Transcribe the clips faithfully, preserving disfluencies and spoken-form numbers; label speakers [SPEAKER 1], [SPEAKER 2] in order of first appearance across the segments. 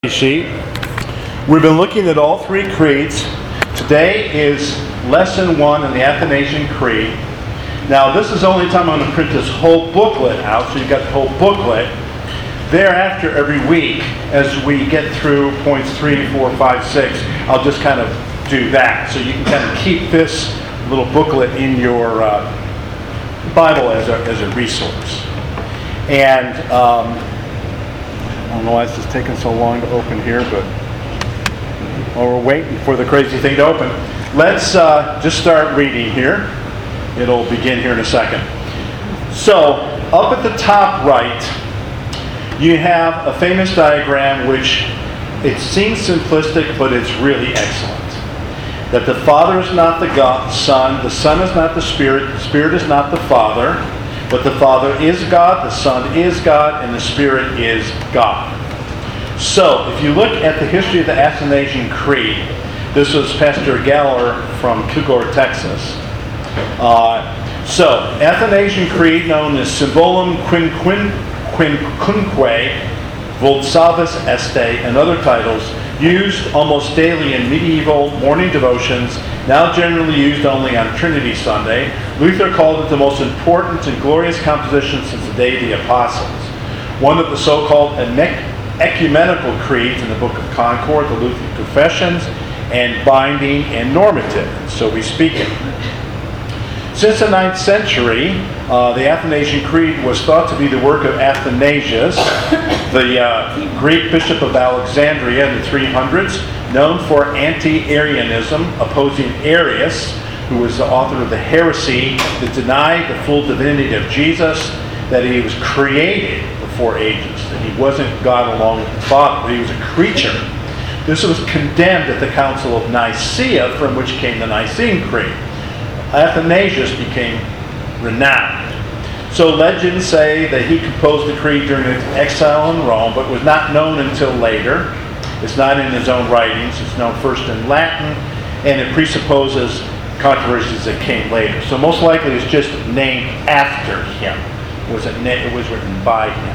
[SPEAKER 1] Sheet. We've been looking at all three creeds. Today is lesson one in the Athanasian Creed. Now this is the only time I'm going to print this whole booklet out, so you've got the whole booklet. Thereafter, every week, as we get through points three, four, five, six, I'll just kind of do that. So you can kind of keep this little booklet in your uh, Bible as a, as a resource. And um, I don't know why this is taking so long to open here, but while we're waiting for the crazy thing to open, let's uh, just start reading here. It'll begin here in a second. So, up at the top right, you have a famous diagram which it seems simplistic, but it's really excellent. That the Father is not the God, Son, the Son is not the Spirit, the Spirit is not the Father, but the Father is God, the Son is God, and the Spirit is God. So, if you look at the history of the Athanasian Creed, this was Pastor Galler from Kilgore, Texas. Uh, so, Athanasian Creed, known as Symbolum Quinquunque, Volsavis Este, and other titles, used almost daily in medieval morning devotions, now generally used only on Trinity Sunday. Luther called it the most important and glorious composition since the day of the Apostles. One of the so-called ecumenical creeds in the Book of Concord, the Lutheran Confessions, and binding and normative, so we speak it. Since the ninth century, uh, the Athanasian Creed was thought to be the work of Athanasius, the uh, Greek bishop of Alexandria in the three hundreds, known for anti-Arianism, opposing Arius, who was the author of the heresy that denied the full divinity of Jesus, that he was created before ages, that he wasn't God along with the Father, but he was a creature. This was condemned at the Council of Nicaea, from which came the Nicene Creed. Athanasius became renowned. So legends say that he composed the creed during his exile in Rome, but was not known until later. It's not in his own writings. It's known first in Latin, and it presupposes controversies that came later. So most likely it's just named after him. It was, a, it was written by him.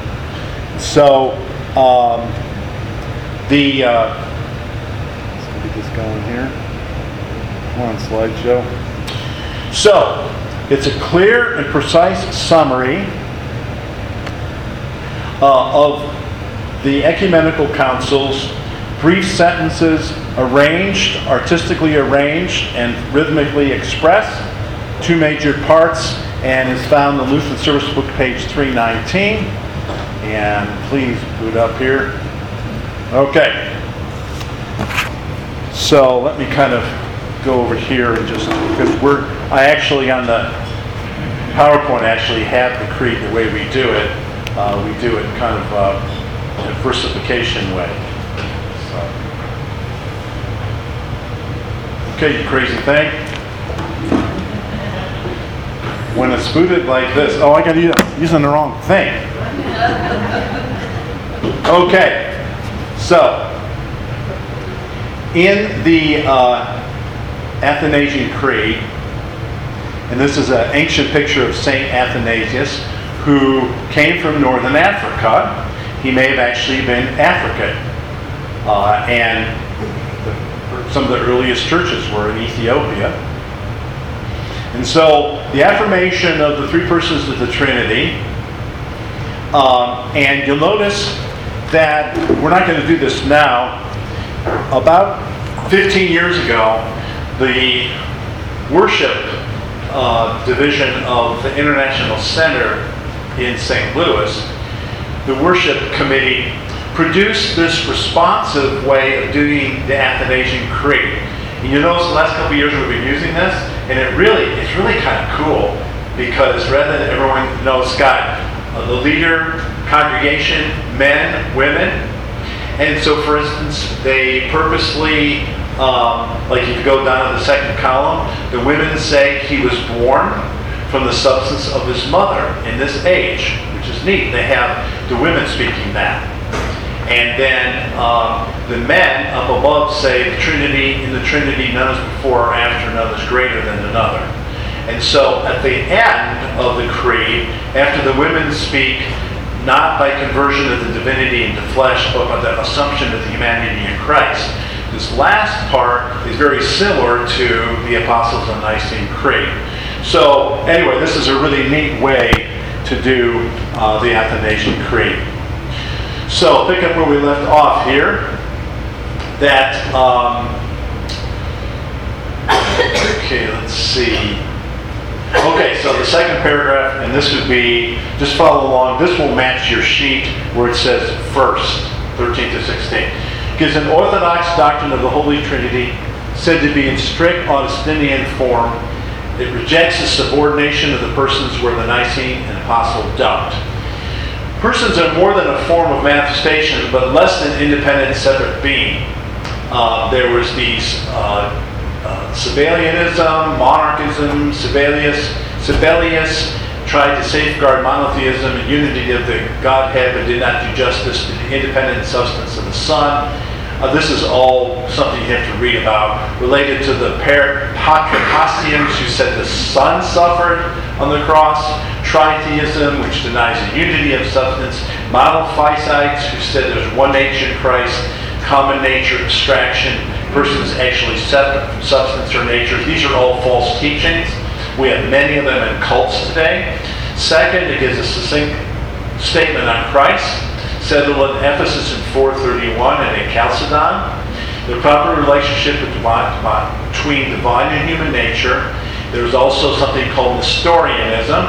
[SPEAKER 1] So um, the uh, let's get this going here. Come on, slideshow. So, it's a clear and precise summary uh, of the ecumenical councils, brief sentences arranged, artistically arranged, and rhythmically expressed, two major parts, and is found in the Lutheran Service Book, page three nineteen. And please boot up here. Okay. So, let me kind of go over here and just, because we're, I actually on the PowerPoint actually have the creed the way we do it. Uh, we do it kind of uh, in a versification way. So. Okay, you crazy thing. When it's booted like this, oh, I got to use using the wrong thing. Okay, so in the uh, Athanasian Creed, and this is an ancient picture of Saint Athanasius, who came from northern Africa. He may have actually been African, uh, and the, some of the earliest churches were in Ethiopia. And so the affirmation of the three persons of the Trinity, um, and you'll notice that we're not going to do this now. About fifteen years ago, the worship uh, division of the International Center in Saint Louis, the worship committee, produced this responsive way of doing the Athanasian Creed. And you notice the last couple of years we've been using this, and it really, it's really kind of cool, because rather than everyone knows, it's got uh, the leader, congregation, men, women, and so for instance, they purposely Um, like if you go down to the second column, the women say he was born from the substance of his mother in this age, which is neat. They have the women speaking that. And then um, the men up above say the Trinity, in the Trinity none is before or after, none is greater than another. And so at the end of the creed, after the women speak not by conversion of the divinity into flesh, but by the assumption of the humanity in Christ. This last part is very similar to the Apostles' and Nicene Creed. So anyway, this is a really neat way to do uh, the Athanasian Creed. So pick up where we left off here. That, um, okay, let's see. Okay, so the second paragraph, and this would be, just follow along, this will match your sheet where it says first, thirteen to sixteen. Gives an orthodox doctrine of the Holy Trinity, said to be in strict Augustinian form. It rejects the subordination of the persons where the Nicene and Apostle don't. Persons are more than a form of manifestation, but less than independent, separate being. Uh, there was these uh, uh, Sabellianism, monarchism, Sibelius, Sibelius tried to safeguard monotheism and unity of the Godhead, but did not do justice to the independent substance of the Son. Uh, this is all something you have to read about, related to the Patripassians who said the Son suffered on the cross, tritheism, which denies the unity of substance, monophysites, who said there's one nature in Christ, common nature, abstraction, persons actually separate from substance or nature. These are all false teachings. We have many of them in cults today. Second, it gives a succinct statement on Christ, settled in Ephesus in four thirty-one and in Chalcedon. The proper relationship between divine and human nature. There's also something called Nestorianism.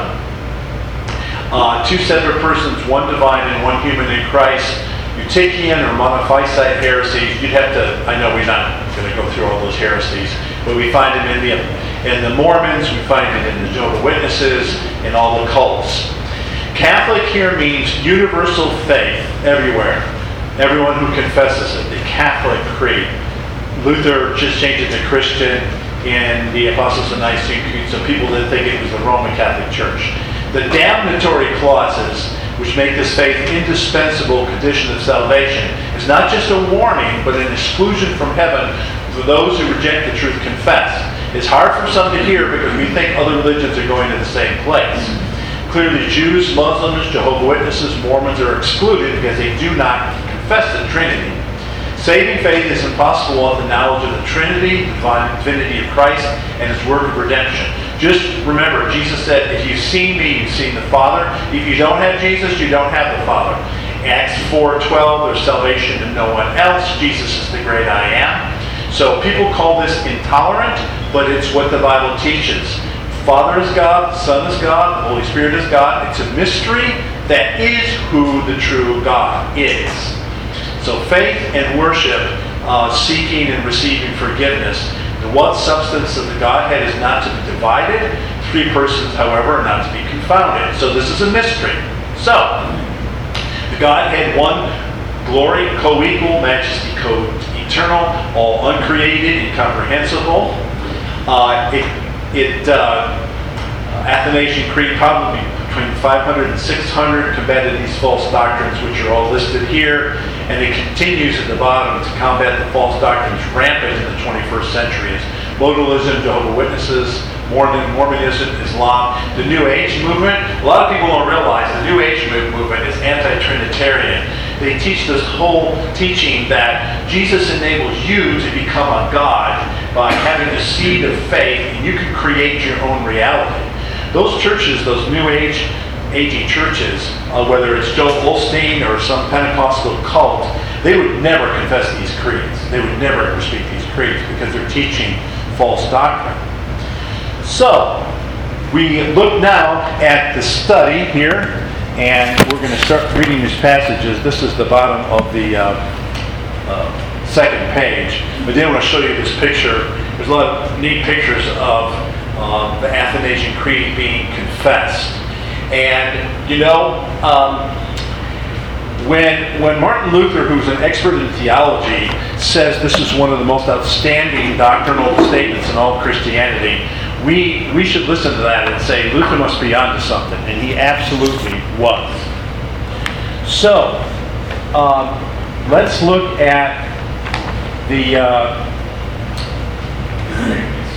[SPEAKER 1] Uh, two separate persons, one divine and one human in Christ. Eutychian or monophysite heresies. You'd have to, I know we're not going to go through all those heresies, but we find them in the, in the Mormons, we find it in the Jehovah's Witnesses, in all the cults. Catholic here means universal faith everywhere. Everyone who confesses it, the Catholic Creed. Luther just changed it to Christian in the Apostles' and Nicene Creed, so people didn't think it was the Roman Catholic Church. The damnatory clauses, which make this faith indispensable condition of salvation, is not just a warning, but an exclusion from heaven for those who reject the truth confessed. It's hard for some to hear because we think other religions are going to the same place. Clearly, Jews, Muslims, Jehovah's Witnesses, Mormons are excluded because they do not confess the Trinity. Saving faith is impossible without the knowledge of the Trinity, the divine divinity of Christ, and His work of redemption. Just remember, Jesus said, if you've seen me, you've seen the Father. If you don't have Jesus, you don't have the Father. Acts four twelve, there's salvation in no one else. Jesus is the great I am. So people call this intolerant, but it's what the Bible teaches. Father is God, the Son is God, the Holy Spirit is God. It's a mystery that is who the true God is. So faith and worship, uh, seeking and receiving forgiveness. The one substance of the Godhead is not to be divided. Three persons, however, are not to be confounded. So this is a mystery. So, the Godhead, one, glory, co-equal, majesty, co-eternal, all uncreated, incomprehensible. Uh, it It, uh, Athanasian Creed, probably between five hundred and six hundred, combated these false doctrines, which are all listed here, and it continues at the bottom to combat the false doctrines rampant in the twenty-first century. As modalism, Jehovah's Witnesses, Mormon, Mormonism, Islam, the New Age movement. A lot of people don't realize the New Age movement is anti-Trinitarian. They teach this whole teaching that Jesus enables you to become a God by having the seed of faith, and you can create your own reality. Those churches, those New Age, aging churches, uh, whether it's Joel Osteen or some Pentecostal cult, they would never confess these creeds. They would never ever speak these creeds because they're teaching false doctrine. So, we look now at the study here, and we're going to start reading these passages. This is the bottom of the uh, uh, second page. But then I want to show you this picture. There's a lot of neat pictures of uh, the Athanasian Creed being confessed. And, you know, um, when, when Martin Luther, who's an expert in theology, says this is one of the most outstanding doctrinal statements in all Christianity, we, we should listen to that and say, Luther must be onto something. And he absolutely was. So, um, let's look at the, uh, let's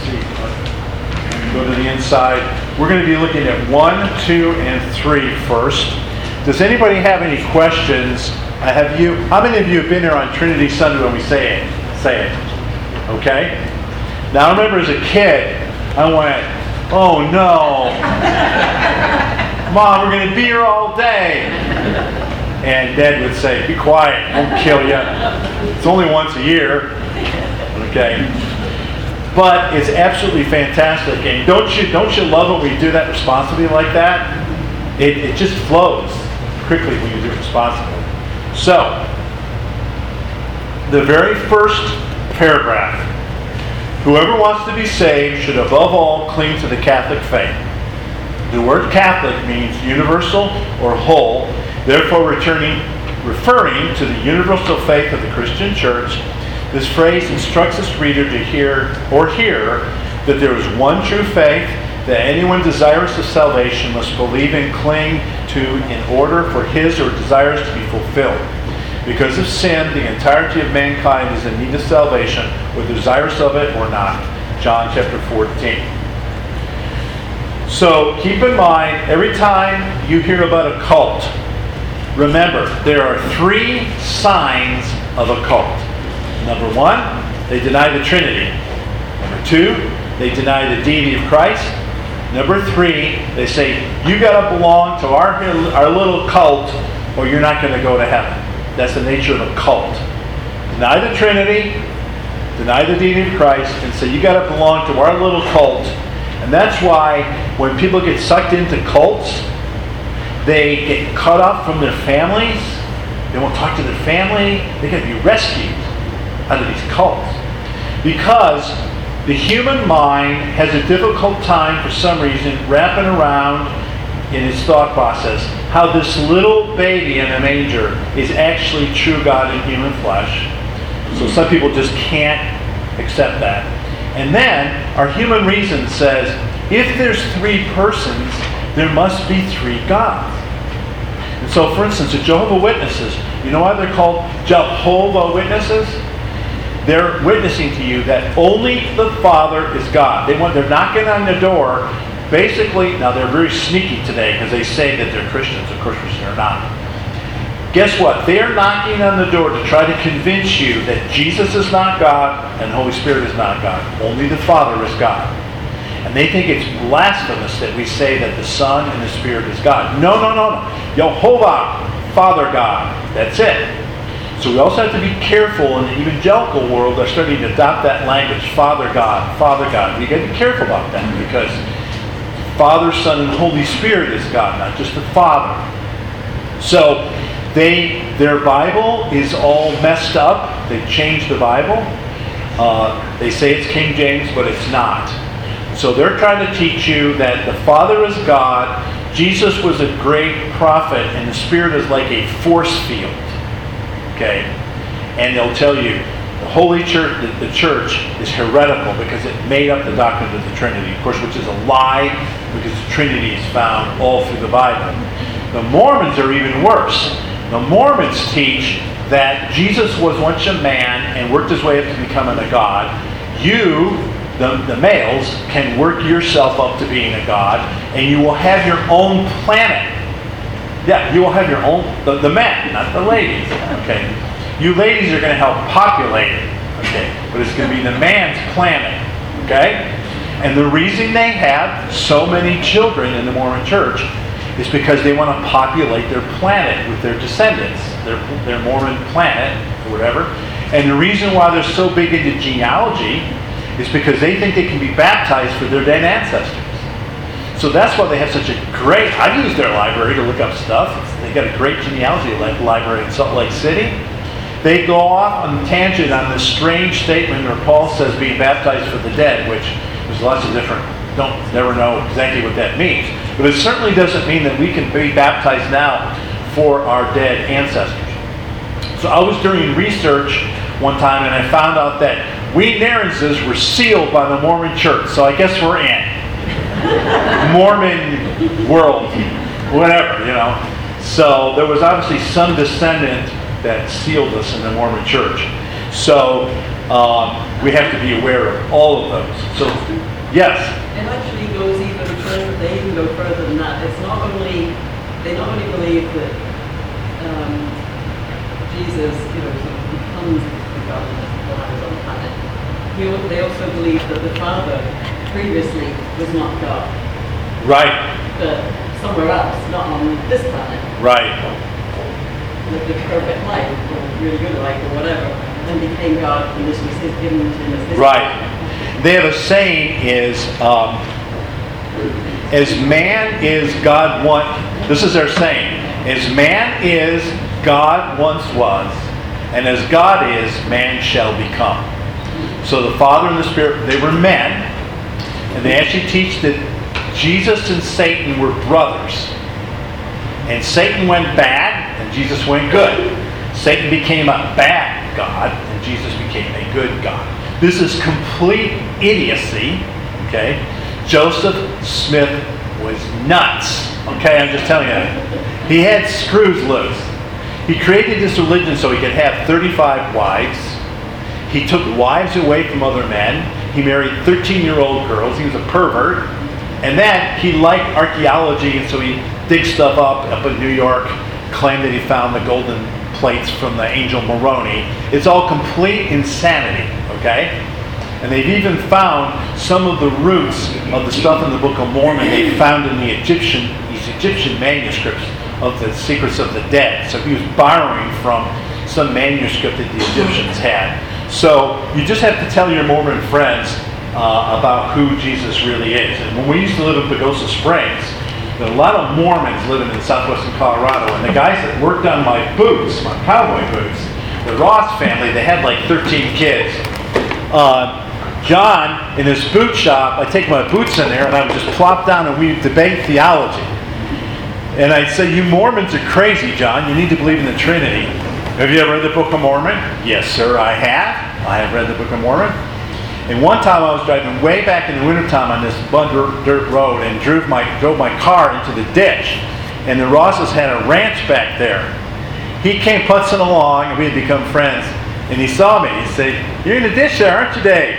[SPEAKER 1] see, go to the inside. We're going to be looking at one, two, and three first. Does anybody have any questions? I have you. How many of you have been here on Trinity Sunday when we say it? Say it. Okay? Now I remember as a kid, I went, oh no. Mom, we're going to be here all day. And Dad would say, be quiet, won't kill you. It's only once a year. Okay? But it's absolutely fantastic. And don't you don't you love when we do that responsibly like that? It, it just flows quickly when you do it responsibly. So, the very first paragraph. Whoever wants to be saved should above all cling to the Catholic faith. The word Catholic means universal or whole, therefore returning, referring to the universal faith of the Christian Church. This phrase instructs its reader to hear or hear that there is one true faith that anyone desirous of salvation must believe and cling to in order for his or desires to be fulfilled. Because of sin, the entirety of mankind is in need of salvation, whether desirous of it or not. John chapter fourteen. So keep in mind, every time you hear about a cult, remember, there are three signs of a cult. Number one, they deny the Trinity. Number two, they deny the deity of Christ. Number three, they say, you got to belong to our, our little cult or you're not going to go to heaven. That's the nature of a cult. Deny the Trinity, deny the deity of Christ, and say, you got to belong to our little cult. And that's why when people get sucked into cults, they get cut off from their families. They won't talk to their family. They got to be rescued out of these cults. Because the human mind has a difficult time, for some reason, wrapping around in its thought process how this little baby in a manger is actually true God in human flesh. So some people just can't accept that. And then our human reason says, if there's three persons, there must be three gods. And so, for instance, the Jehovah's Witnesses, you know why they're called Jehovah's Witnesses? They're witnessing to you that only the Father is God. They want, they're knocking on the door. Basically, now they're very sneaky today because they say that they're Christians. Of course, they're not. Guess what? They're knocking on the door to try to convince you that Jesus is not God and the Holy Spirit is not God. Only the Father is God. And they think it's blasphemous that we say that the Son and the Spirit is God. No, no, no, no. Jehovah, Father God. That's it. So we also have to be careful in the evangelical world. They're starting to adopt that language, Father God, Father God. We got to be careful about that because Father, Son, and Holy Spirit is God, not just the Father. So they, their Bible is all messed up. They've changed the Bible. Uh, they say it's King James, but it's not. So they're trying to teach you that the Father is God, Jesus was a great prophet, and the Spirit is like a force field. Okay? And they'll tell you the Holy Church, the, the church is heretical because it made up the doctrine of the Trinity, of course, which is a lie because the Trinity is found all through the Bible. The Mormons are even worse. The Mormons teach that Jesus was once a man and worked his way up to becoming a god. You, the, the males, can work yourself up to being a god, and you will have your own planet. Yeah, you will have your own, the, the men, not the ladies. Okay, you ladies are going to help populate it. Okay, but it's going to be the man's planet. Okay, and the reason they have so many children in the Mormon Church is because they want to populate their planet with their descendants, their their Mormon planet or whatever. And the reason why they're so big into genealogy is because they think they can be baptized for their dead ancestors. So that's why they have such a great, I've used their library to look up stuff. They got a great genealogy library in Salt Lake City. They go off on a tangent on this strange statement where Paul says being baptized for the dead, which there's lots of different, don't never know exactly what that means. But it certainly doesn't mean that we can be baptized now for our dead ancestors. So I was doing research one time and I found out that we Narenses were sealed by the Mormon Church. So I guess we're in. Mormon world, whatever, you know. So there was obviously some descendant that sealed us in the Mormon Church. So um, we have to be aware of all of those. So, yes?
[SPEAKER 2] It actually goes even further, they even go further than that. It's not only they not only believe that um, Jesus, you know, sort of becomes the God while I was on the planet, he, al- they also believe that the Father previously was not God,
[SPEAKER 1] Right,
[SPEAKER 2] but somewhere else, not on this planet,
[SPEAKER 1] right,
[SPEAKER 2] lived a perfect life, or really good life, or whatever, and became God, and this was his given to him as his
[SPEAKER 1] right. They have a saying is, um, as man is, God once, this is their saying, as man is, God once was, and as God is, man shall become. So the Father and the Spirit, they were men, and they actually teach that Jesus and Satan were brothers. And Satan went bad, and Jesus went good. Satan became a bad God, and Jesus became a good God. This is complete idiocy, okay? Joseph Smith was nuts, okay? I'm just telling you. He had screws loose. He created this religion so he could have thirty-five wives. He took wives away from other men. He married thirteen-year-old girls. He was a pervert. And then he liked archaeology, and so he digged stuff up up in New York, claimed that he found the golden plates from the angel Moroni. It's all complete insanity, okay? And they've even found some of the roots of the stuff in the Book of Mormon they found in the Egyptian, these Egyptian manuscripts of the Secrets of the Dead. So he was borrowing from some manuscript that the Egyptians had. So you just have to tell your Mormon friends uh, about who Jesus really is. And when we used to live in Pagosa Springs, there were a lot of Mormons living in southwestern Colorado, and the guys that worked on my boots, my cowboy boots, the Ross family, they had like thirteen kids. Uh, John, in his boot shop, I take my boots in there and I would just plop down and we debate theology. And I'd say, you Mormons are crazy, John. You need to believe in the Trinity. Have you ever read the Book of Mormon? Yes, sir, I have. I have read the Book of Mormon. And one time I was driving way back in the wintertime on this mud dirt road and drove my, drove my car into the ditch. And the Rosses had a ranch back there. He came putzing along and we had become friends. And he saw me. He said, you're in the ditch there, aren't you, Dave?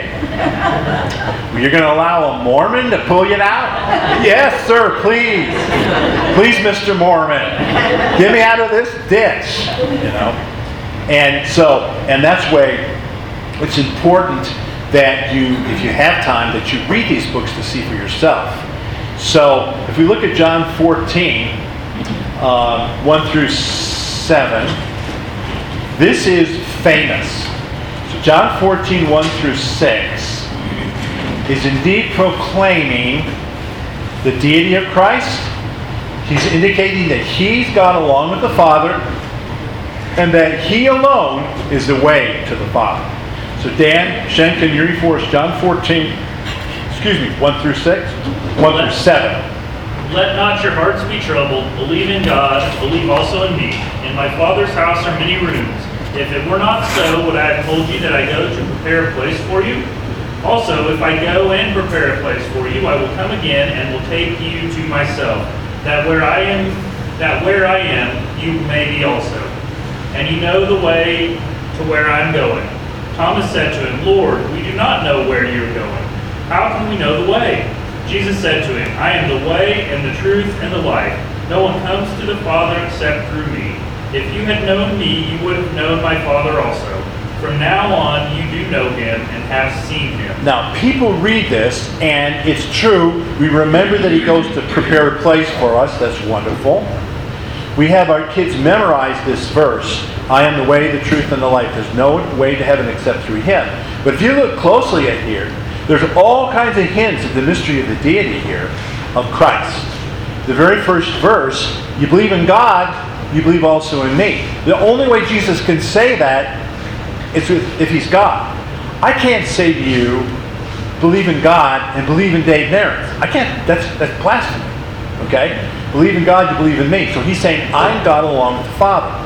[SPEAKER 1] Well, you're going to allow a Mormon to pull you out? Yes, sir, please. Please, Mister Mormon. Get me out of this ditch. You know? And so, and that's why it's important that you, if you have time, that you read these books to see for yourself. So, if we look at John fourteen, uh, one through seven, this is famous. So John fourteen, one through six is indeed proclaiming the deity of Christ. He's indicating that He's God along with the Father, and that He alone is the way to the Father. So Dan, Shen, can you read for us John fourteen, excuse me, one through six? one through seven.
[SPEAKER 3] Let not your hearts be troubled. Believe in God, believe also in me. In my Father's house are many rooms. If it were not so, would I have told you that I go to prepare a place for you? Also, if I go and prepare a place for you, I will come again and will take you to myself, that where I am, that where I am, you may be also. And you know the way to where I am going. Thomas said to him, Lord, we do not know where you are going. How can we know the way? Jesus said to him, I am the way and the truth and the life. No one comes to the Father except through me. If you had known me, you would have known my Father also. From now on, you do know him and have seen him.
[SPEAKER 1] Now, people read this, and it's true. We remember that He goes to prepare a place for us. That's wonderful. We have our kids memorize this verse. I am the way, the truth, and the life. There's no way to heaven except through Him. But if you look closely at here, there's all kinds of hints at the mystery of the deity here of Christ. The very first verse, you believe in God, you believe also in me. The only way Jesus can say that is if He's God. I can't say to you, believe in God and believe in Dave Narrett. I can't. That's, that's blasphemy. Okay? Believe in God, you believe in me. So He's saying, I'm God along with the Father.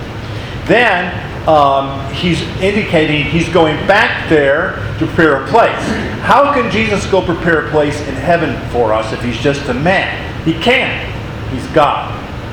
[SPEAKER 1] Then, um, He's indicating He's going back there to prepare a place. How can Jesus go prepare a place in heaven for us if He's just a man? He can't. He's God.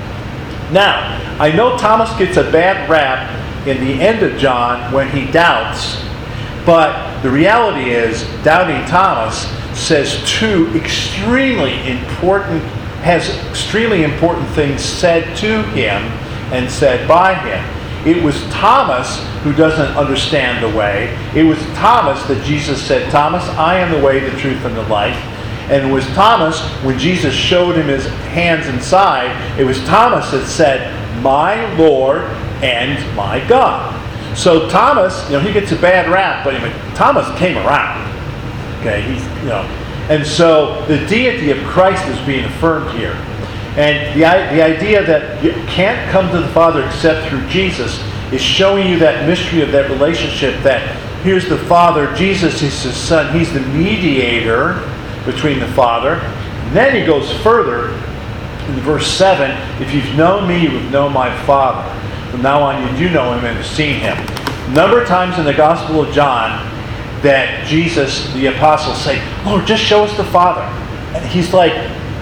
[SPEAKER 1] Now, I know Thomas gets a bad rap in the end of John when he doubts, but the reality is, doubting Thomas says two extremely important has extremely important things said to him and said by him. It was Thomas who doesn't understand the way. It was Thomas that Jesus said, Thomas, I am the way, the truth, and the life. And it was Thomas, when Jesus showed him his hands and side, it was Thomas that said, my Lord and my God. So Thomas, you know, he gets a bad rap, but anyway, Thomas came around. Okay, he's, you know, and so the deity of Christ is being affirmed here. And the, the idea that you can't come to the Father except through Jesus is showing you that mystery of that relationship, that here's the Father, Jesus is his Son, he's the mediator between the Father. And then he goes further in verse seven, if you've known me, you've known my Father. From now on you do know him and have seen him. A number of times in the Gospel of John that Jesus, the apostles say, Lord, just show us the Father. And he's like,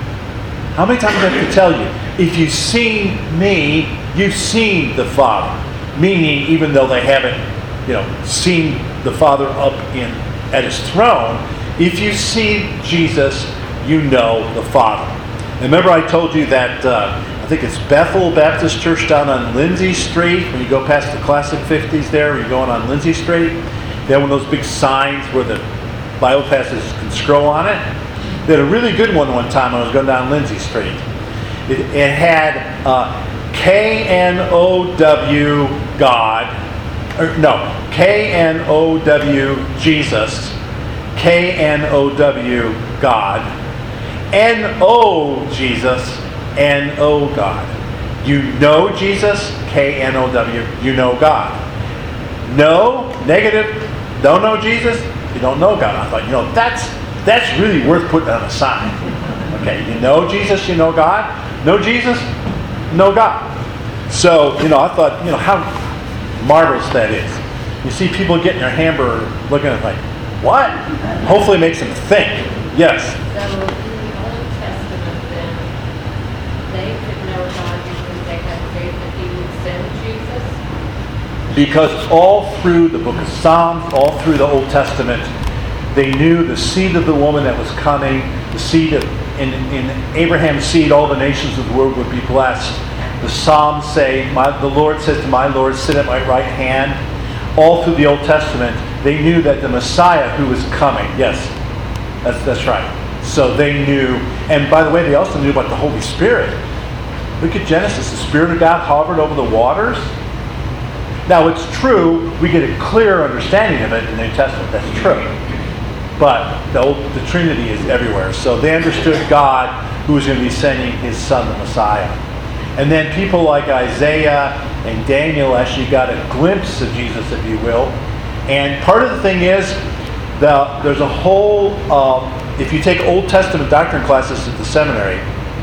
[SPEAKER 1] how many times do I have to tell you? If you've seen me, you've seen the Father. Meaning, even though they haven't, you know, seen the Father up in at his throne, if you see Jesus, you know the Father. And remember I told you that, uh, I think it's Bethel Baptist Church down on Lindsay Street, when you go past the Classic fifties there, you're going on Lindsay Street, they have one of those big signs where the Bible passages can scroll on it. They had a really good one one time when I was going down Lindsay Street. It, it had uh, K N O W God, or no, K N O W Jesus, K N O W God, N O Jesus, N O God. You know Jesus, K N O W, you know God. No, negative, don't know Jesus, you don't know God. I thought, you know, that's that's really worth putting on a sign. Okay, you know Jesus, you know God. Know Jesus, know God. So, you know, I thought, you know, how marvelous that is. You see people getting their hamburger looking at it like, what? Hopefully it makes them think. Yes?
[SPEAKER 4] So in the Old Testament then, they could know God because they had faith that he would send Jesus?
[SPEAKER 1] Because all through the book of Psalms, all through the Old Testament, they knew the seed of the woman that was coming, the seed of, in, in Abraham's seed, all the nations of the world would be blessed. The Psalms say, my, the Lord says to my Lord, sit at my right hand. All through the Old Testament, they knew that the Messiah who was coming, yes, that's, that's right. So they knew, and by the way, they also knew about the Holy Spirit. Look at Genesis, the Spirit of God hovered over the waters. Now it's true, we get a clear understanding of it in the New Testament, that's true. But the, old, the Trinity is everywhere. So they understood God who was going to be sending his Son, the Messiah. And then people like Isaiah and Daniel actually got a glimpse of Jesus, if you will. And part of the thing is, the, there's a whole, um, if you take Old Testament doctrine classes at the seminary,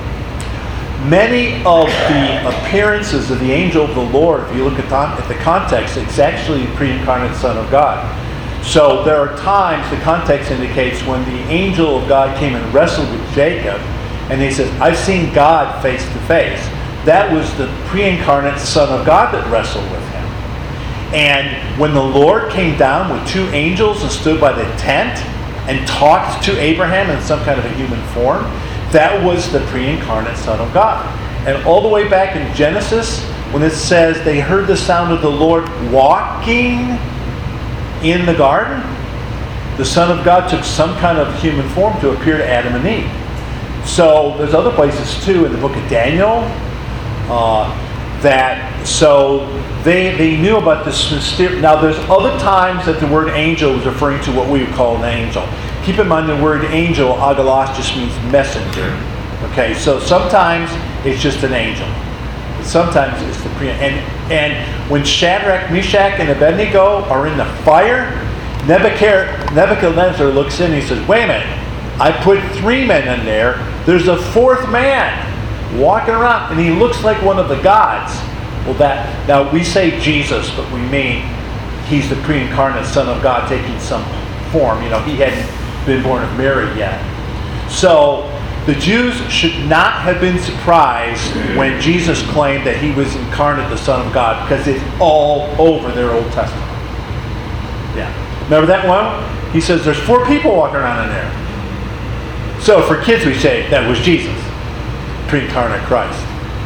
[SPEAKER 1] many of the appearances of the angel of the Lord, if you look at the, at the context, it's actually the pre-incarnate Son of God. So there are times, the context indicates, when the angel of God came and wrestled with Jacob, and he says, I've seen God face to face. That was the pre-incarnate Son of God that wrestled with him. And when the Lord came down with two angels and stood by the tent and talked to Abraham in some kind of a human form, that was the pre-incarnate Son of God. And all the way back in Genesis, when it says they heard the sound of the Lord walking in the garden, the Son of God took some kind of human form to appear to Adam and Eve. So there's other places too in the book of Daniel uh, that so they they knew about this mysterious. Now there's other times that the word angel was referring to what we would call an angel. Keep in mind the word angel, agalos, just means messenger. Okay, so sometimes it's just an angel. But sometimes it's the pre and and when Shadrach, Meshach, and Abednego are in the fire, Nebuchadnezzar looks in and he says, wait a minute, I put three men in there. There's a fourth man walking around, and he looks like one of the gods. Well, that now we say Jesus, but we mean he's the pre-incarnate Son of God taking some form. You know, he hadn't been born of Mary yet. So the Jews should not have been surprised when Jesus claimed that he was incarnate, the Son of God, because it's all over their Old Testament. Yeah. Remember that one? He says there's four people walking around in there. So for kids we say that was Jesus. pre-incarnate Christ.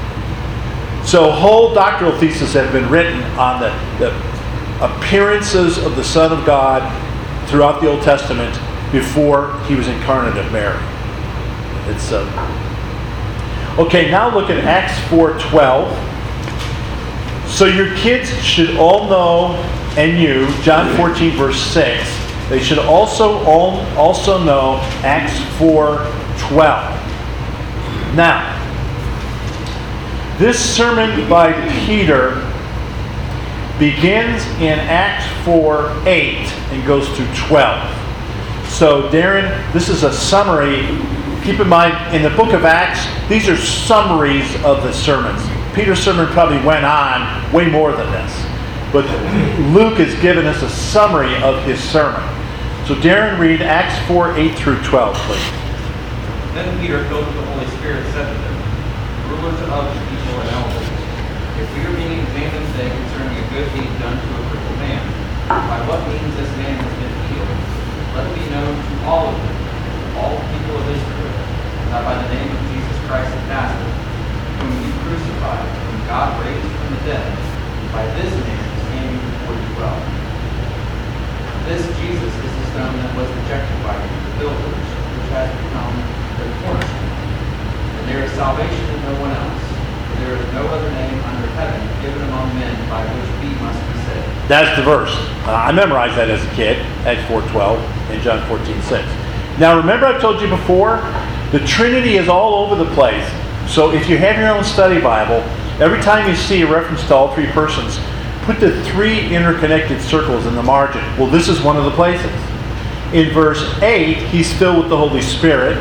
[SPEAKER 1] So whole doctrinal theses have been written on the, the appearances of the Son of God throughout the Old Testament before he was incarnate of Mary. It's uh, okay. Now look at Acts four twelve. So your kids should all know, and you, John fourteen verse six. They should also all also know Acts four twelve. Now, this sermon by Peter begins in Acts four eight and goes to twelve. So, Darren, this is a summary. Keep in mind, in the book of Acts, these are summaries of the sermons. Peter's sermon probably went on way more than this. But Luke has given us a summary of his sermon. So, Darren, read Acts four eight through twelve, please.
[SPEAKER 5] Then Peter, filled with the Holy Spirit, said to them, rulers of the people and elders, if we are being examined today concerning a good deed done to a crippled man, by what means this man has been healed, let it be known to all of them, to all the people of Israel, that by the name of Jesus Christ of Nazareth, whom you crucified, whom God raised from the dead, by this man standing before you well. This Jesus is the stone that was rejected by you, the builders, which has become the cornerstone. And there is salvation in no one else, for there is no other name under heaven given among men by which we must be saved.
[SPEAKER 1] That's the verse. Uh, I memorized that as a kid, Acts four twelve and John fourteen six. Now remember I told you before, the Trinity is all over the place. So if you have your own study Bible, every time you see a reference to all three persons, put the three interconnected circles in the margin. Well, this is one of the places. In verse eight, he's filled with the Holy Spirit.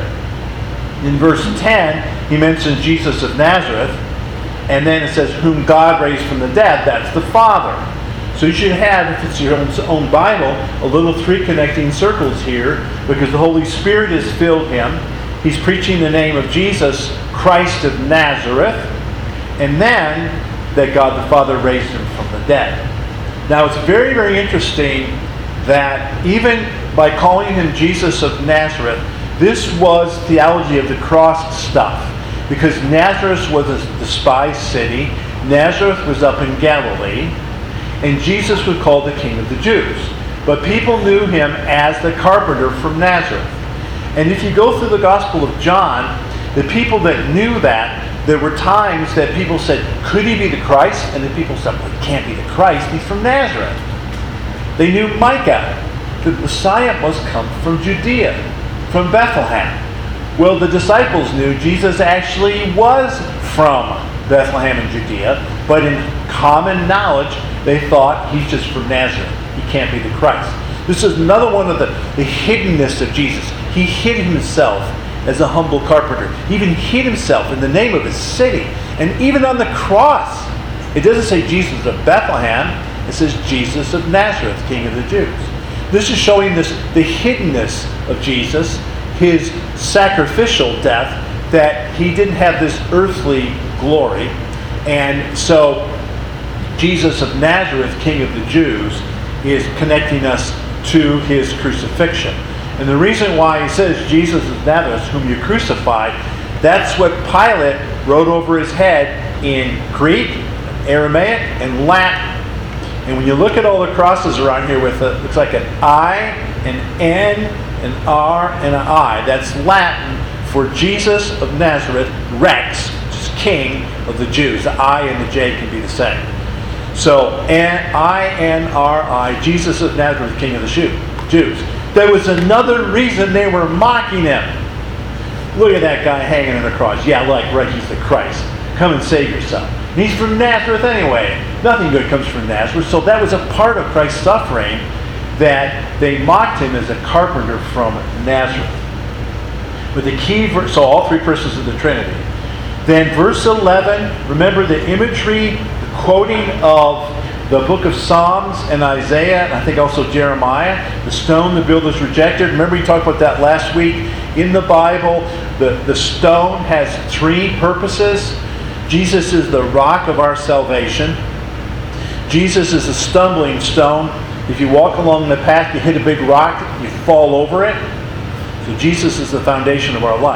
[SPEAKER 1] In verse ten, he mentions Jesus of Nazareth. And then it says, whom God raised from the dead. That's the Father. So you should have, if it's your own, own Bible, a little three connecting circles here, because the Holy Spirit has filled him. He's preaching the name of Jesus, Christ of Nazareth. And then that God the Father raised him from the dead. Now it's very, very interesting that even by calling him Jesus of Nazareth, this was theology of the cross stuff. Because Nazareth was a despised city. Nazareth was up in Galilee. And Jesus was called the King of the Jews. But people knew him as the carpenter from Nazareth. And if you go through the Gospel of John, the people that knew that, there were times that people said, could he be the Christ? And the people said, well, he can't be the Christ. He's from Nazareth. They knew Micah. The Messiah must come from Judea, from Bethlehem. Well, the disciples knew Jesus actually was from Bethlehem and Judea, but in common knowledge, they thought he's just from Nazareth. He can't be the Christ. This is another one of the, the hiddenness of Jesus. He hid himself as a humble carpenter. He even hid himself in the name of his city. And even on the cross, it doesn't say Jesus of Bethlehem. It says Jesus of Nazareth, King of the Jews. This is showing this the hiddenness of Jesus, his sacrificial death, that he didn't have this earthly glory. And so Jesus of Nazareth, King of the Jews, is connecting us to his crucifixion. And the reason why he says Jesus of Nazareth, whom you crucified, that's what Pilate wrote over his head in Greek, Aramaic, and Latin. And when you look at all the crosses around here with it, it's like an I, an N, an R, and an I. That's Latin for Jesus of Nazareth, Rex, which is King of the Jews. The I and the J can be the same. So, I N R I, Jesus of Nazareth, King of the Jews. There was another reason they were mocking him. Look at that guy hanging on the cross. Yeah, like, right, he's the Christ. Come and save yourself. And he's from Nazareth anyway. Nothing good comes from Nazareth. So that was a part of Christ's suffering, that they mocked him as a carpenter from Nazareth. But the key verse, so all three persons of the Trinity. Then verse eleven, remember the imagery, the quoting of the book of Psalms and Isaiah, and I think also Jeremiah, the stone the builders rejected. Remember we talked about that last week. In the Bible, the, the stone has three purposes. Jesus is the rock of our salvation. Jesus is a stumbling stone. If you walk along the path, you hit a big rock, you fall over it. So Jesus is the foundation of our life.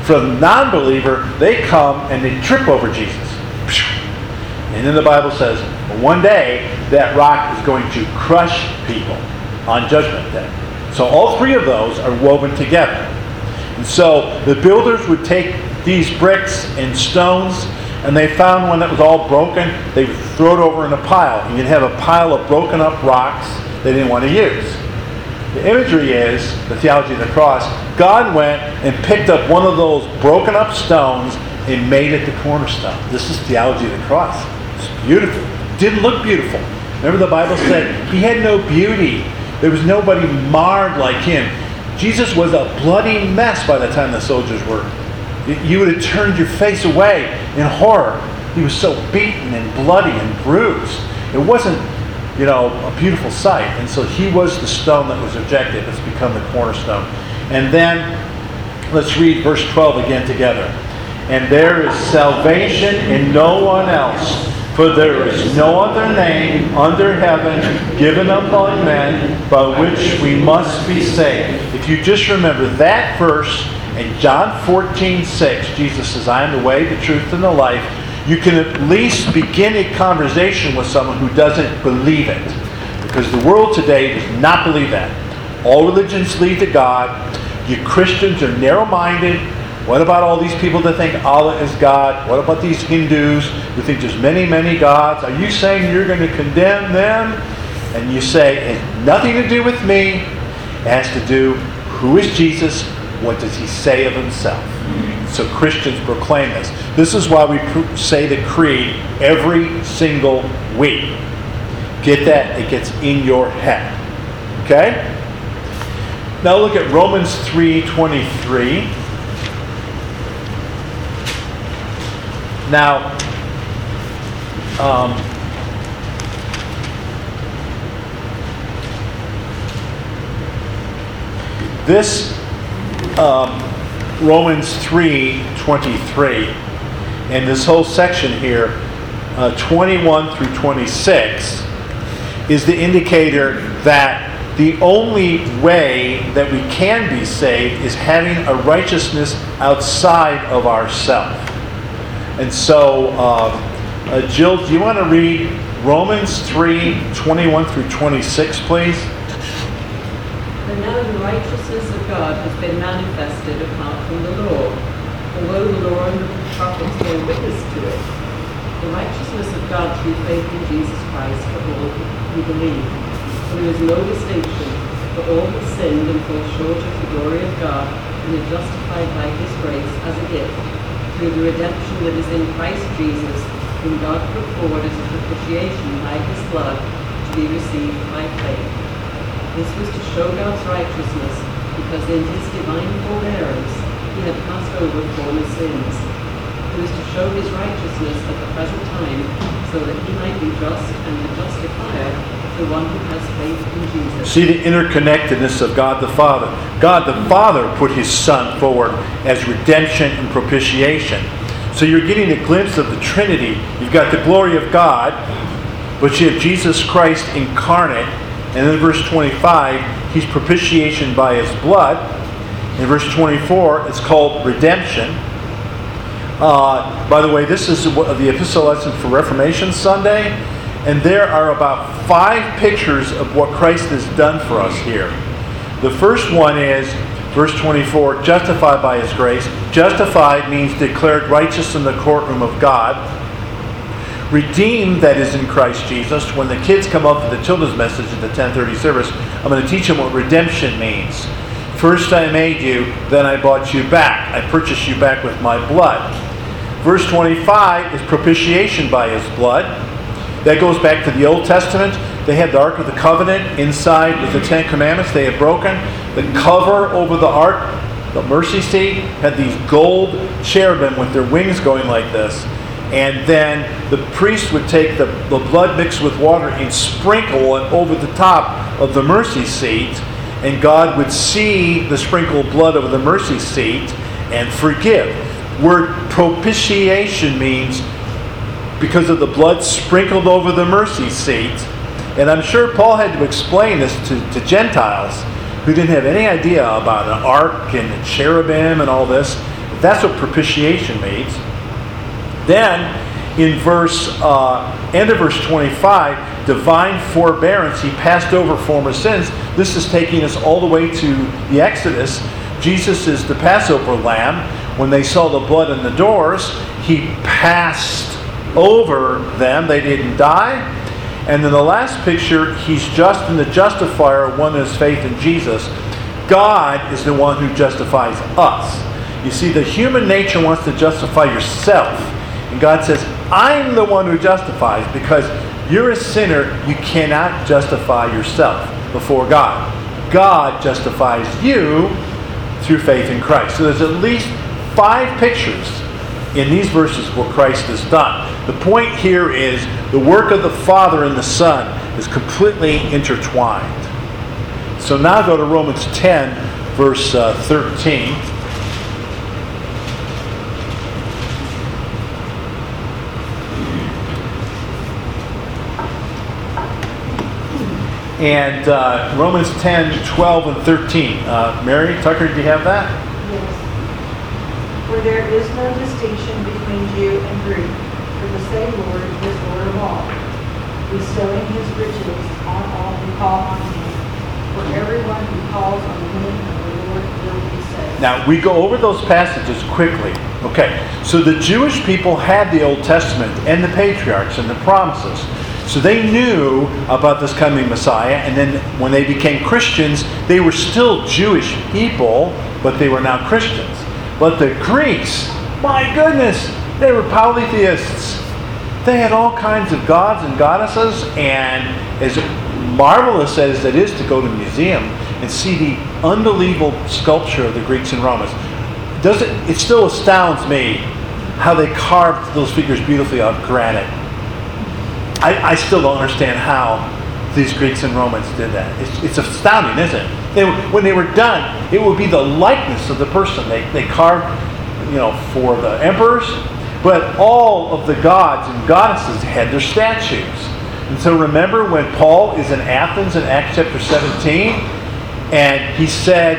[SPEAKER 1] For the non-believer, they come and they trip over Jesus. And then the Bible says, one day, that rock is going to crush people on Judgment Day. So all three of those are woven together. And so the builders would take these bricks and stones, and they found one that was all broken. They would throw it over in a pile. And you'd have a pile of broken up rocks they didn't want to use. The imagery is, the theology of the cross, God went and picked up one of those broken up stones and made it the cornerstone. This is theology of the cross. It's beautiful. Didn't look beautiful. Remember the Bible said he had no beauty. There was nobody marred like him. Jesus was a bloody mess by the time the soldiers were. You would have turned your face away in horror. He was so beaten and bloody and bruised. It wasn't, you know, a beautiful sight. And so he was the stone that was rejected. It's become the cornerstone. And then, let's read verse twelve again together. And there is salvation in no one else, for there is no other name under heaven given among men by which we must be saved. If you just remember that verse in John fourteen six, Jesus says, I am the way, the truth, and the life. You can at least begin a conversation with someone who doesn't believe it. Because the world today does not believe that. All religions lead to God. You Christians are narrow-minded. What about all these people that think Allah is God? What about these Hindus who think there's many, many gods? Are you saying you're going to condemn them? And you say, it has nothing to do with me. It has to do, who is Jesus? What does he say of himself? So Christians proclaim this. This is why we pr- say the creed every single week. Get that? It gets in your head. Okay? Now look at Romans three twenty-three. Now, um, this um, Romans three twenty-three, and this whole section here, uh, twenty-one through twenty-six, is the indicator that the only way that we can be saved is having a righteousness outside of ourselves. And so, uh, uh, Jill, do you want to read Romans three twenty-one through twenty-six, please?
[SPEAKER 2] And now the righteousness of God has been manifested apart from the law, although the law and the prophets bear witness to it. The righteousness of God through faith in Jesus Christ for all who believe. For there is no distinction, for all have sinned and fall short of the glory of God, and are justified by His grace as a gift, through the redemption that is in Christ Jesus, whom God put forward as a propitiation by His blood, to be received by faith. This was to show God's righteousness, because in His divine forbearance He had passed over former sins. It was to show His righteousness at the present time, so that He might be just and the justifier, the one who has faith in Jesus.
[SPEAKER 1] See the interconnectedness of God the Father. God the Father put His Son forward as redemption and propitiation. So you're getting a glimpse of the Trinity. You've got the glory of God, but you have Jesus Christ incarnate. And then verse twenty-five, He's propitiation by His blood. In verse twenty-four, it's called redemption. Uh, by the way, this is the epistle lesson for Reformation Sunday. And there are about five pictures of what Christ has done for us here. The first one is, verse twenty-four, justified by His grace. Justified means declared righteous in the courtroom of God. Redeemed, that is in Christ Jesus. When the kids come up for the children's message at the ten thirty service, I'm going to teach them what redemption means. First I made you, then I bought you back. I purchased you back with my blood. Verse twenty-five is propitiation by His blood. That goes back to the Old Testament. They had the Ark of the Covenant inside with the Ten Commandments they had broken. The cover over the Ark, the mercy seat, had these gold cherubim with their wings going like this. And then the priest would take the, the blood mixed with water and sprinkle it over the top of the mercy seat. And God would see the sprinkled blood over the mercy seat and forgive. Word propitiation means because of the blood sprinkled over the mercy seat. And I'm sure Paul had to explain this to, to Gentiles who didn't have any idea about an ark and cherubim and all this. That's what propitiation means. Then, in verse, uh, end of verse twenty-five, divine forbearance, he passed over former sins. This is taking us all the way to the Exodus. Jesus is the Passover lamb. When they saw the blood in the doors, he passed over them. They didn't die. And then the last picture, he's just in the justifier, one is faith in Jesus. God is the one who justifies us. You see, the human nature wants to justify yourself. And God says, I'm the one who justifies, because you're a sinner. You cannot justify yourself before God. God justifies you through faith in Christ. So there's at least five pictures in these verses where Christ is done. The point here is the work of the Father and the Son is completely intertwined. So now go to Romans ten, verse uh, thirteen. And uh, Romans ten, twelve, and thirteen. Uh, Mary, Tucker, do you have that?
[SPEAKER 6] Yes. For there is no distinction between Jew and Greek, for the same Lord is Lord of all, bestowing his riches on all who call on him. For everyone who calls on the name of the Lord will be saved.
[SPEAKER 1] Now, we go over those passages quickly. Okay, so the Jewish people had the Old Testament and the patriarchs and the promises. So they knew about this coming Messiah, and then when they became Christians, they were still Jewish people, but they were now Christians. But the Greeks, my goodness, they were polytheists. They had all kinds of gods and goddesses, and as marvelous as it is to go to a museum and see the unbelievable sculpture of the Greeks and Romans, does it, it still astounds me how they carved those figures beautifully out of granite. I, I still don't understand how these Greeks and Romans did that. It's, it's astounding, isn't it? They, when they were done, it would be the likeness of the person. They, they carved, you know, for the emperors, but all of the gods and goddesses had their statues. And so remember when Paul is in Athens in Acts chapter seventeen, and he said,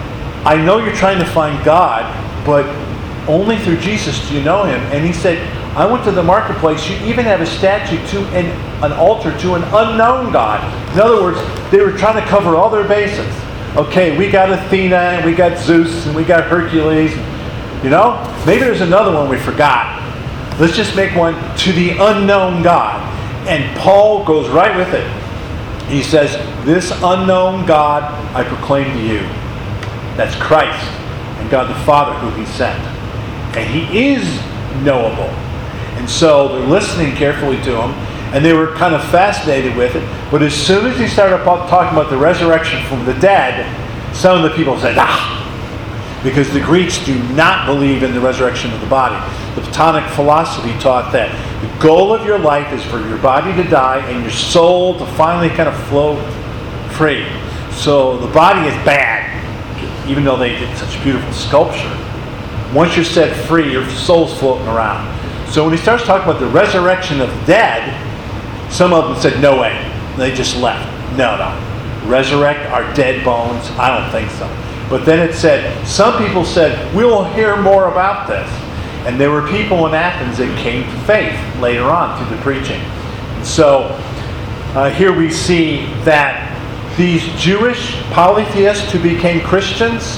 [SPEAKER 1] I know you're trying to find God, but only through Jesus do you know him. And he said, I went to the marketplace. You even have a statue to an, an altar to an unknown God. In other words, they were trying to cover all their bases. Okay, we got Athena, and we got Zeus, and we got Hercules. You know, maybe there's another one we forgot. Let's just make one to the unknown God. And Paul goes right with it. He says, this unknown God I proclaim to you. That's Christ and God the Father who he sent. And he is knowable. And so they're listening carefully to him, and they were kind of fascinated with it. But as soon as he started talking about the resurrection from the dead, some of the people said, ah! Because the Greeks do not believe in the resurrection of the body. The Platonic philosophy taught that the goal of your life is for your body to die and your soul to finally kind of float free. So the body is bad, even though they did such beautiful sculpture. Once you're set free, your soul's floating around. So when he starts talking about the resurrection of the dead, some of them said, no way. They just left. No, no. Resurrect our dead bones? I don't think so. But then it said, some people said, we'll hear more about this. And there were people in Athens that came to faith later on through the preaching. And so uh, here we see that these Jewish polytheists who became Christians,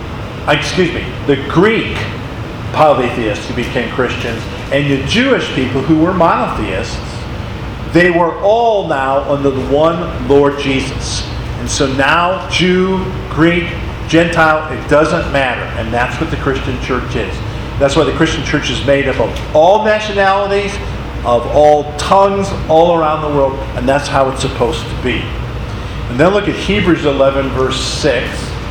[SPEAKER 1] excuse me, the Greek polytheists who became Christians, and the Jewish people who were monotheists, they were all now under the one Lord Jesus. And so now, Jew, Greek, Gentile, it doesn't matter. And that's what the Christian church is. That's why the Christian church is made up of all nationalities, of all tongues, all around the world. And that's how it's supposed to be. And then look at Hebrews eleven, verse six.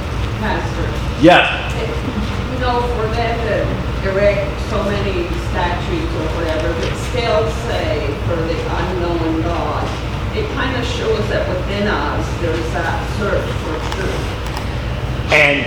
[SPEAKER 2] Pastor.
[SPEAKER 1] Yes.
[SPEAKER 2] You know, for them to erect so many statues or whatever, but still say for the unknown God, it kind of shows that within us there's that search for truth.
[SPEAKER 1] And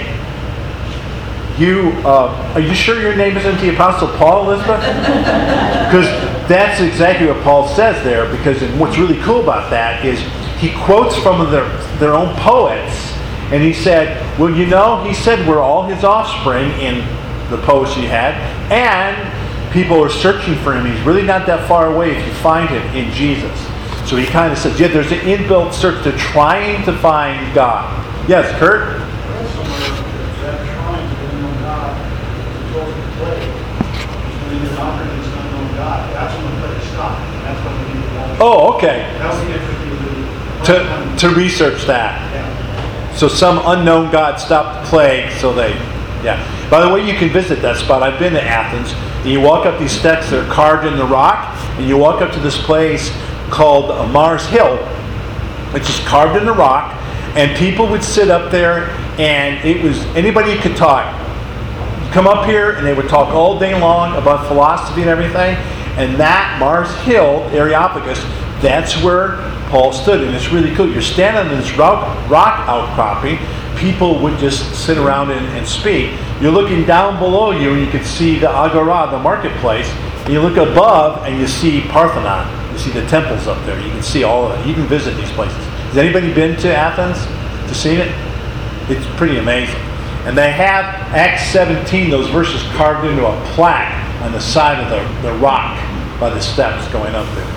[SPEAKER 1] you, uh, are you sure your name isn't the Apostle Paul, Elizabeth? Because that's exactly what Paul says there. Because what's really cool about that is he quotes from their, their own poets. And he said, well, you know, he said we're all his offspring in the poetry he had, and people are searching for him. He's really not that far away if you find him in Jesus. So he kind of says, yeah, there's an inbuilt search. They're trying to find God. Yes, Kurt?
[SPEAKER 7] Read somewhere that shrines of unknown God is supposed to play. When you're offering this unknown God, that's when the play stopped. That's when we need to go.
[SPEAKER 1] Oh, okay.
[SPEAKER 7] That was the interesting
[SPEAKER 1] To, to research that.
[SPEAKER 7] Yeah.
[SPEAKER 1] So some unknown God stopped the plague, so they, yeah. By the way, you can visit that spot. I've been to Athens. And you walk up these steps that are carved in the rock, and you walk up to this place called uh, Mars Hill, which is carved in the rock, and people would sit up there, and it was, anybody could talk. You come up here, and they would talk all day long about philosophy and everything, and that Mars Hill, Areopagus, that's where Paul stood, and it's really cool. You're standing on this rock, rock outcropping. People would just sit around and, and speak. You're looking down below you, and you can see the Agora, the marketplace. And you look above, and you see Parthenon. You see the temples up there. You can see all of it. You can visit these places. Has anybody been to Athens to see it? It's pretty amazing. And they have Acts seventeen, those verses carved into a plaque on the side of the, the rock by the steps going up there.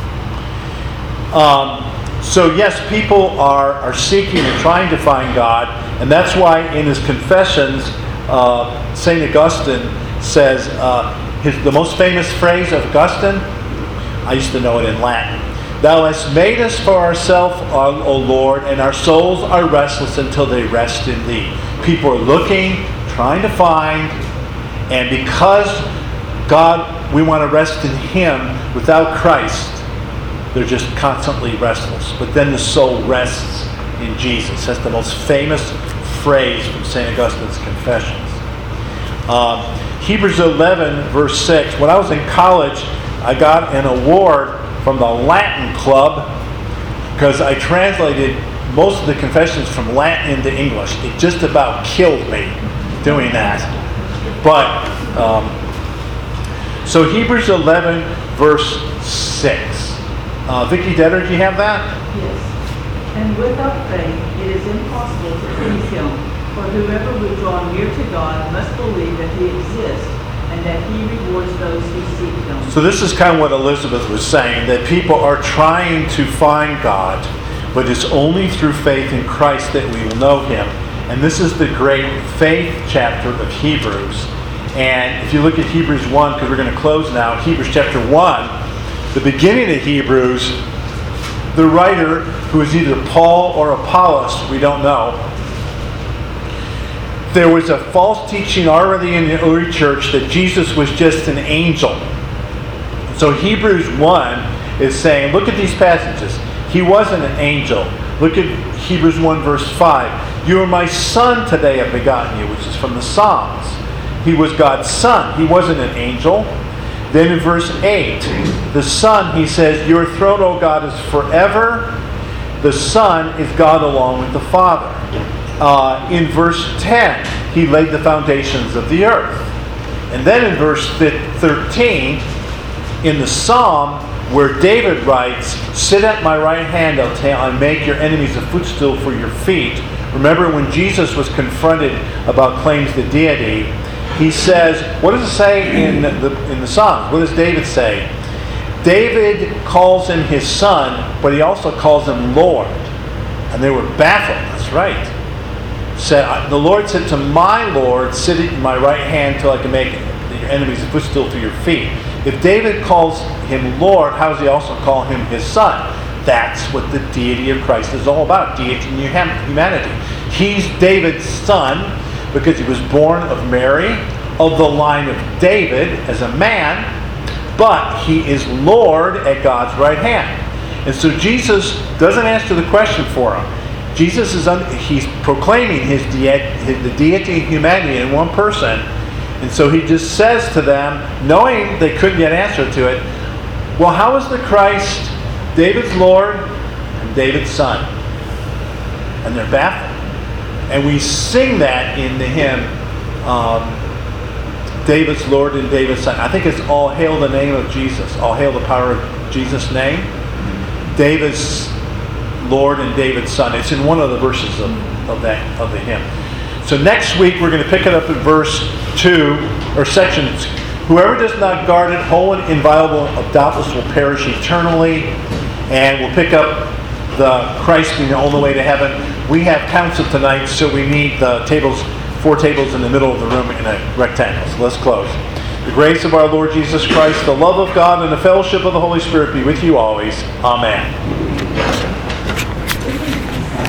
[SPEAKER 1] Um, so yes, people are, are seeking and trying to find God, and that's why in his Confessions, uh, Saint Augustine says, uh, his, the most famous phrase of Augustine, I used to know it in Latin, "Thou hast made us for ourselves, O Lord, and our souls are restless until they rest in Thee." People are looking, trying to find, and because God, we want to rest in Him without Christ, they're just constantly restless. But then the soul rests in Jesus. That's the most famous phrase from Saint Augustine's Confessions. Um, Hebrews eleven, verse six. When I was in college, I got an award from the Latin Club because I translated most of the confessions from Latin into English. It just about killed me doing that. But, um, so Hebrews eleven, verse six. Uh, Vicki Detter, do you have that?
[SPEAKER 6] Yes. And without faith, it is impossible to please Him. For whoever would draw near to God must believe that He exists and that He rewards those who seek Him.
[SPEAKER 1] So this is kind of what Elizabeth was saying, that people are trying to find God, but it's only through faith in Christ that we will know Him. And this is the great faith chapter of Hebrews. And if you look at Hebrews one, because we're going to close now, Hebrews chapter one, the beginning of Hebrews, the writer, who is either Paul or Apollos, we don't know, there was a false teaching already in the early church that Jesus was just an angel. So Hebrews one is saying, look at these passages. He wasn't an angel. Look at Hebrews one verse five. You are my son, today I've begotten you, which is from the Psalms. He was God's son. He wasn't an angel. Then in verse eight, the Son, he says, your throne, O God, is forever. The Son is God along with the Father. Uh, in verse ten, he laid the foundations of the earth. And then in verse thirteen, in the Psalm, where David writes, sit at my right hand until I make your enemies a footstool for your feet. Remember when Jesus was confronted about claims to deity, he says, what does it say in the in the Psalms? What does David say? David calls him his son, but he also calls him Lord. And they were baffled. That's right. Said, the Lord said to my Lord, sit at my right hand till I can make your enemies a footstool for your feet. If David calls him Lord, how does he also call him his son? That's what the deity of Christ is all about, deity and humanity. He's David's son because he was born of Mary, of the line of David as a man, but he is Lord at God's right hand. And so Jesus doesn't answer the question for him. Jesus is un- he's proclaiming his, de- his the deity and humanity in one person. And so he just says to them, knowing they couldn't get an answer to it, well, how is the Christ David's Lord and David's son? And they're baffled. And we sing that in the hymn, um, David's Lord and David's Son. I think it's all hail the name of Jesus. All hail the power of Jesus' name. David's Lord and David's Son. It's in one of the verses of, of that of the hymn. So next week we're going to pick it up at verse two, or sections. Whoever does not guard it whole and inviolable doubtless will perish eternally. And we'll pick up the Christ being the only way to heaven. We have council tonight, so we need the tables, four tables in the middle of the room in a rectangle. So let's close. The grace of our Lord Jesus Christ, the love of God, and the fellowship of the Holy Spirit be with you always. Amen.